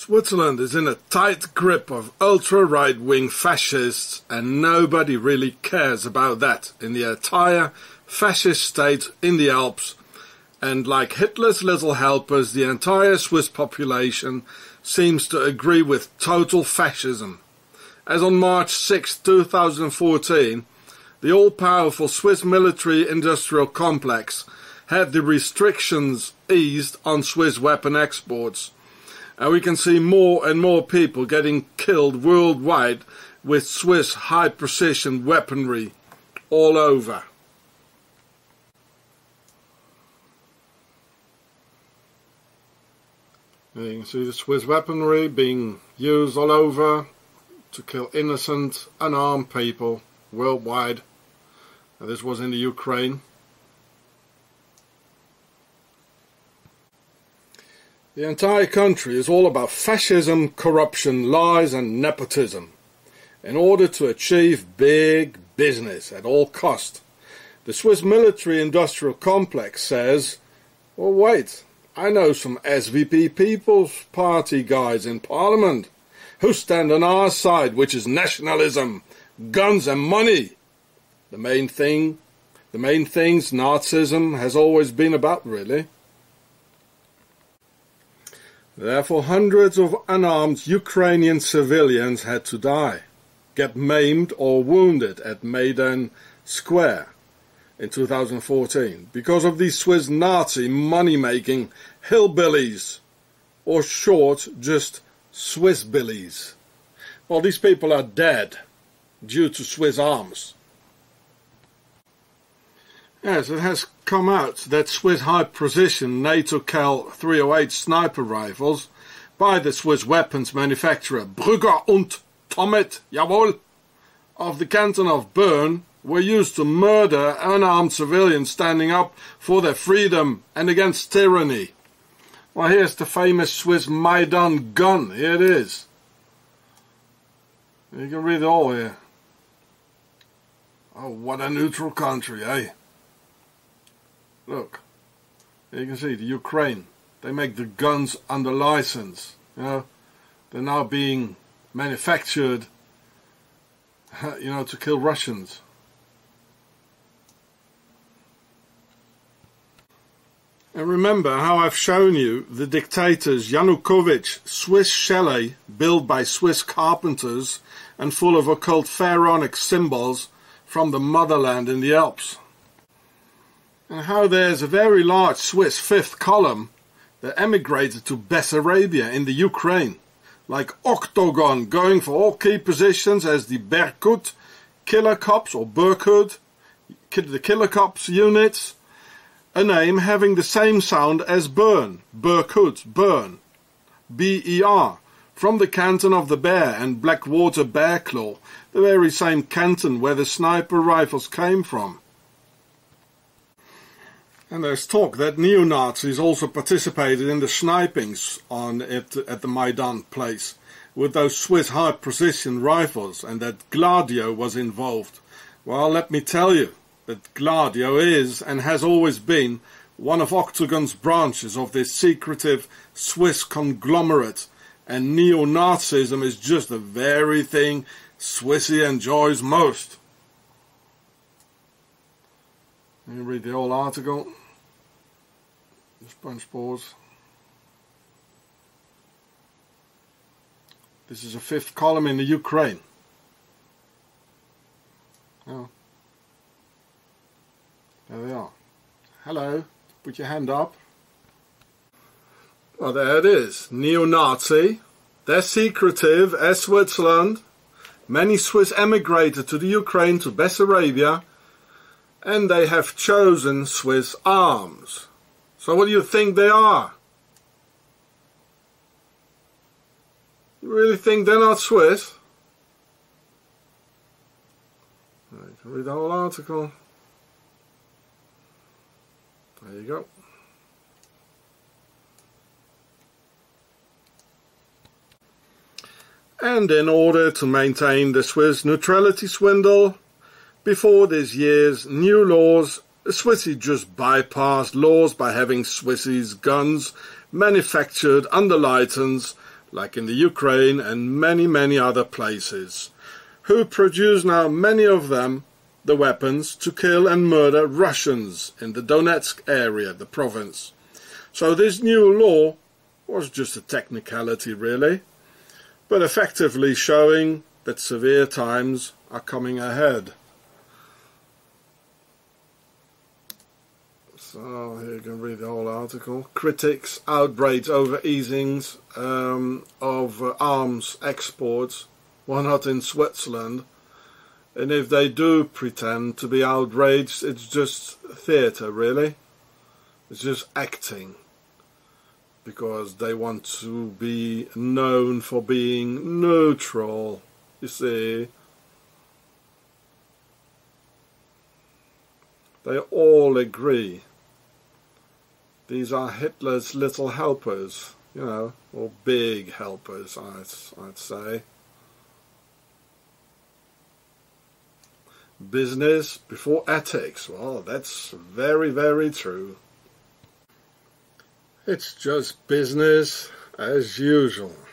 Switzerland is in a tight grip of ultra-right-wing fascists, and nobody really cares about that in the entire fascist state in the Alps. And like Hitler's little helpers, the entire Swiss population seems to agree with total fascism. As on March 6, 2014, the all-powerful Swiss military-industrial complex had the restrictions eased on Swiss weapon exports. And we can see more and more people getting killed worldwide with Swiss high-precision weaponry all over. You can see the Swiss weaponry being used all over to kill innocent, unarmed people worldwide. And this was in the Ukraine. The entire country is all about fascism, corruption, lies and nepotism, in order to achieve big business at all cost. The Swiss military-industrial complex says, well, wait, I know some SVP People's Party guys in Parliament who stand on our side, which is nationalism, guns and money. The main things Nazism has always been about, really. Therefore, hundreds of unarmed Ukrainian civilians had to die, get maimed or wounded at Maidan Square in 2014 because of these Swiss Nazi money-making hillbillies, or short, just Swiss billies. Well, these people are dead due to Swiss arms. Yes, it has come out that Swiss high-precision NATO Cal 308 sniper rifles by the Swiss weapons manufacturer Brugger und Tomet, jawohl, of the canton of Bern were used to murder unarmed civilians standing up for their freedom and against tyranny. Well, here's the famous Swiss Maidan gun. Here it is. You can read it all here. Oh, what a neutral country, eh? Look, you can see the Ukraine. They make the guns under license. You know, they're now being manufactured, you know, to kill Russians. And remember how I've shown you the dictator's Yanukovych Swiss chalet built by Swiss carpenters and full of occult pharaonic symbols from the motherland in the Alps. And how there's a very large Swiss fifth column that emigrated to Bessarabia in the Ukraine, like Octagon, going for all key positions as the Berkut Killer Cops or Berkut, the Killer Cops units, a name having the same sound as Bern, Berkut, Bern, B-E-R, from the canton of the Bear and Blackwater Bearclaw, the very same canton where the sniper rifles came from. And there's talk that neo-Nazis also participated in the snipings at the Maidan place with those Swiss high-precision rifles, and that Gladio was involved. Well, let me tell you that Gladio is and has always been one of Octagon's branches of this secretive Swiss conglomerate, and neo-Nazism is just the very thing Swissy enjoys most. You read the whole article. Just punch pause. This is a fifth column in the Ukraine. Oh. There they are. Hello. Put your hand up. Well, there it is. Neo-Nazi. They're secretive as Switzerland. Many Swiss emigrated to the Ukraine, to Bessarabia, and they have chosen Swiss arms. So what do you think they are? You really think they're not Swiss? You can read the whole article. There you go. And in order to maintain the Swiss neutrality swindle, before this year's new laws, Swissy just bypassed laws by having Swissy's guns manufactured under license like in the Ukraine and many other places, who produce now, many of them, the weapons to kill and murder Russians in the Donetsk area, the province. So this new law was just a technicality really, but effectively showing that severe times are coming ahead. So here you can read the whole article. Critics outrage over easings of arms exports. Why not in Switzerland? And if they do pretend to be outraged, it's just theatre really. It's just acting. Because they want to be known for being neutral, you see. They all agree. These are Hitler's little helpers, you know, or big helpers, I'd say. Business before ethics. Well, that's very true. It's just business as usual.